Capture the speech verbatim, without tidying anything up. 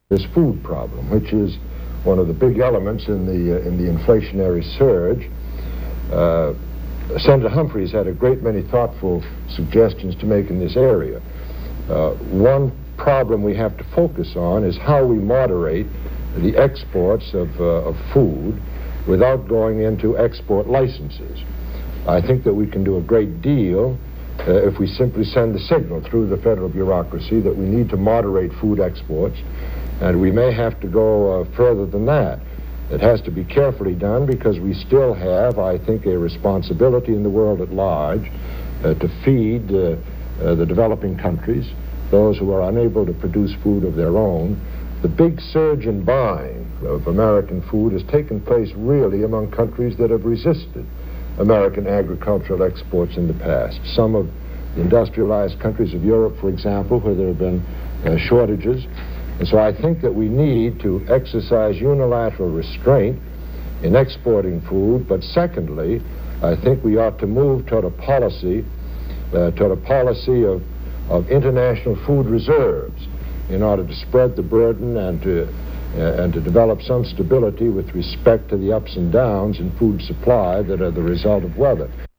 this food problem, which is one of the big elements in the, uh, in the inflationary surge. Uh, Senator Humphreys had a great many thoughtful suggestions to make in this area. Uh, one problem we have to focus on is how we moderate the exports of, uh, of food without going into export licenses. I think that we can do a great deal uh, if we simply send the signal through the federal bureaucracy that we need to moderate food exports, and we may have to go uh, further than that. It has to be carefully done because we still have, I think, a responsibility in the world at large uh, to feed uh, uh, the developing countries, those who are unable to produce food of their own. The big surge in buying of American food has taken place really among countries that have resisted American agricultural exports in the past. Some of the industrialized countries of Europe, for example, where there have been uh, shortages. And so I think that we need to exercise unilateral restraint in exporting food, but secondly, I think we ought to move toward a policy, uh, toward a policy of, of international food reserves in order to spread the burden and to, uh, and to develop some stability with respect to the ups and downs in food supply that are the result of weather.